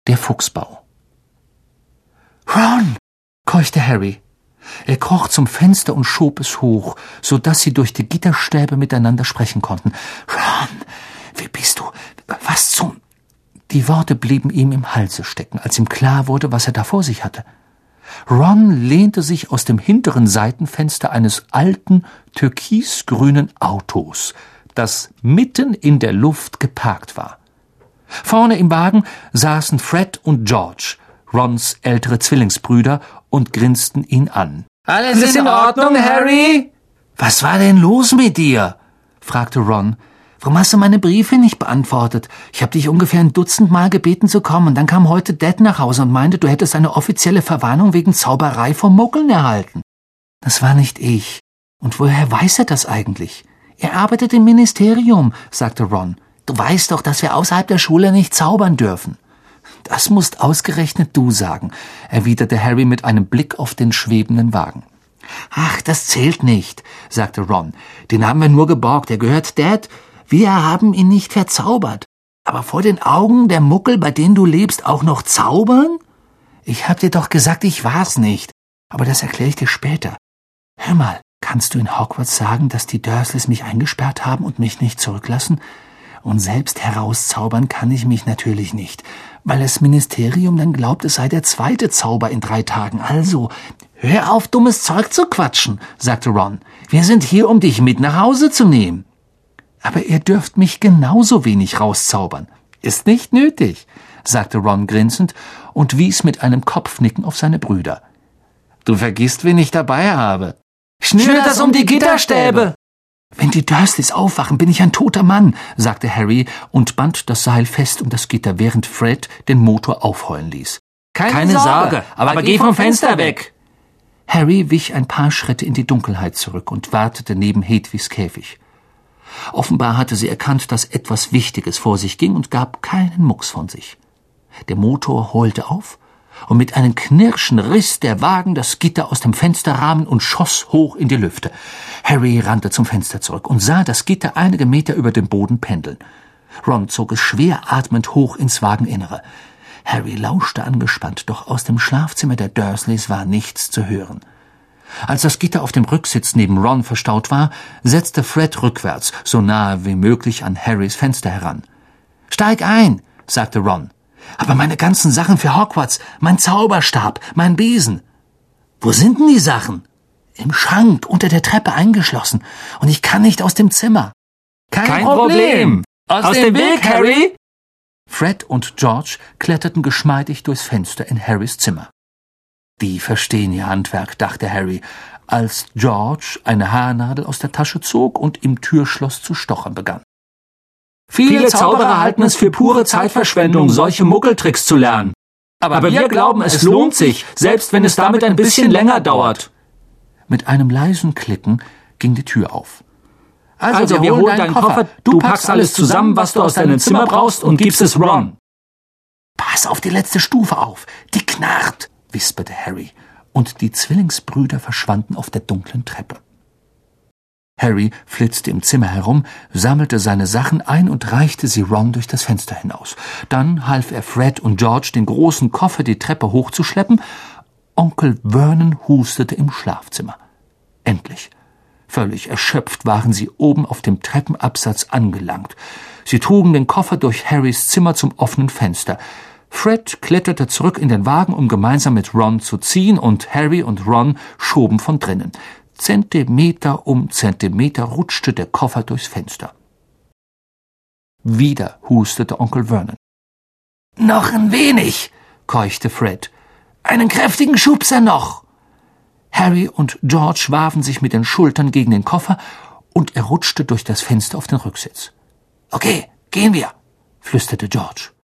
Der Fuchsbau. »Ron«, keuchte Harry. Er kroch zum Fenster und schob es hoch, so dass sie durch die Gitterstäbe miteinander sprechen konnten. »Ron, wie bist du? Was zum...« Die Worte blieben ihm im Halse stecken, als ihm klar wurde, was er da vor sich hatte. Ron lehnte sich aus dem hinteren Seitenfenster eines alten, türkisgrünen Autos, das mitten in der Luft geparkt war. Vorne im Wagen saßen Fred und George, Rons ältere Zwillingsbrüder, und grinsten ihn an. »Alles in Ordnung, Harry?« »Was war denn los mit dir?« fragte Ron. »Warum hast du meine Briefe nicht beantwortet? Ich habe dich ungefähr ein Dutzend Mal gebeten zu kommen, und dann kam heute Dad nach Hause und meinte, du hättest eine offizielle Verwarnung wegen Zauberei vom Muggeln erhalten.« »Das war nicht ich. Und woher weiß er das eigentlich?« »Er arbeitet im Ministerium«, sagte Ron. »Du weißt doch, dass wir außerhalb der Schule nicht zaubern dürfen.« »Das musst ausgerechnet du sagen«, erwiderte Harry mit einem Blick auf den schwebenden Wagen. »Ach, das zählt nicht«, sagte Ron. »Den haben wir nur geborgt, er gehört Dad. Wir haben ihn nicht verzaubert. Aber vor den Augen der Muggel, bei denen du lebst, auch noch zaubern? Ich hab dir doch gesagt, ich war's nicht. Aber das erkläre ich dir später. Hör mal, kannst du in Hogwarts sagen, dass die Dursleys mich eingesperrt haben und mich nicht zurücklassen? Und selbst herauszaubern kann ich mich natürlich nicht, weil das Ministerium dann glaubt, es sei der zweite Zauber in 3 Tagen. Also, hör auf, dummes Zeug zu quatschen«, sagte Ron. »Wir sind hier, um dich mit nach Hause zu nehmen.« »Aber ihr dürft mich genauso wenig rauszaubern.« »Ist nicht nötig«, sagte Ron grinsend und wies mit einem Kopfnicken auf seine Brüder. »Du vergisst, wen ich dabei habe.« »Schnür das um die Gitterstäbe!« »Wenn die Dursleys aufwachen, bin ich ein toter Mann«, sagte Harry und band das Seil fest um das Gitter, während Fred den Motor aufheulen ließ. Keine Sorge, aber geh vom Fenster weg!« Harry wich ein paar Schritte in die Dunkelheit zurück und wartete neben Hedwigs Käfig. Offenbar hatte sie erkannt, dass etwas Wichtiges vor sich ging und gab keinen Mucks von sich. Der Motor heulte auf, und mit einem Knirschen riss der Wagen das Gitter aus dem Fensterrahmen und schoss hoch in die Lüfte. Harry rannte zum Fenster zurück und sah das Gitter einige Meter über dem Boden pendeln. Ron zog es schwer atmend hoch ins Wageninnere. Harry lauschte angespannt, doch aus dem Schlafzimmer der Dursleys war nichts zu hören. Als das Gitter auf dem Rücksitz neben Ron verstaut war, setzte Fred rückwärts, so nahe wie möglich an Harrys Fenster heran. »Steig ein«, sagte Ron. »Aber meine ganzen Sachen für Hogwarts, mein Zauberstab, mein Besen.« »Wo sind denn die Sachen?« »Im Schrank, unter der Treppe eingeschlossen. Und ich kann nicht aus dem Zimmer.« »Kein Problem. Aus dem Weg, Harry!« Fred und George kletterten geschmeidig durchs Fenster in Harrys Zimmer. »Die verstehen ihr Handwerk«, dachte Harry, als George eine Haarnadel aus der Tasche zog und im Türschloss zu stochern begann. »Viele Zauberer halten es für pure Zeitverschwendung, solche Muggeltricks zu lernen. Aber wir glauben, es lohnt sich, selbst wenn es damit ein bisschen länger dauert.« Mit einem leisen Klicken ging die Tür auf. »Also wir holen deinen Koffer, du packst alles zusammen, was du aus deinem Zimmer brauchst, und gibst es Ron.« »Pass auf die letzte Stufe auf, die knarrt«, wisperte Harry, und die Zwillingsbrüder verschwanden auf der dunklen Treppe. Harry flitzte im Zimmer herum, sammelte seine Sachen ein und reichte sie Ron durch das Fenster hinaus. Dann half er Fred und George, den großen Koffer die Treppe hochzuschleppen. Onkel Vernon hustete im Schlafzimmer. Endlich, völlig erschöpft, waren sie oben auf dem Treppenabsatz angelangt. Sie trugen den Koffer durch Harrys Zimmer zum offenen Fenster. Fred kletterte zurück in den Wagen, um gemeinsam mit Ron zu ziehen, und Harry und Ron schoben von drinnen. Zentimeter um Zentimeter rutschte der Koffer durchs Fenster. Wieder hustete Onkel Vernon. »Noch ein wenig«, keuchte Fred. »Einen kräftigen Schubser noch.« Harry und George warfen sich mit den Schultern gegen den Koffer, und er rutschte durch das Fenster auf den Rücksitz. »Okay, gehen wir«, flüsterte George.